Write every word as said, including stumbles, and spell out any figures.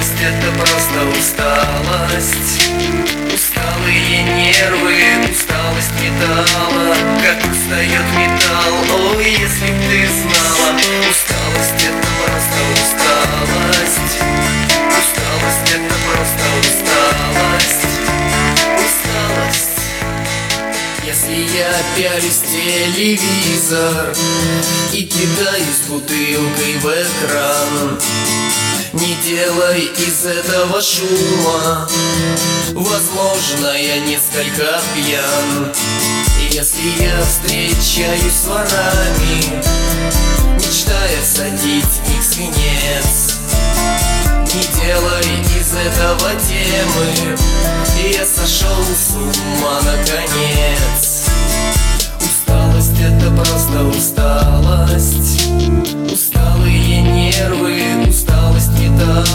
Усталость — это просто усталость. Усталые нервы, усталость металла, как устает металл. Ой, если б ты знала, усталость — это просто усталость. Усталость — это просто усталость. Усталость. Если я пялюсь в телевизор и кидаюсь бутылкой в экран, не делай из этого шума, возможно, я несколько пьян. Если я встречаюсь с ворами, мечтая всадить в них свинец, не делай из этого темы, я сошел с ума наконец. Усталость — это просто усталость. Усталые нервы, усталость металла,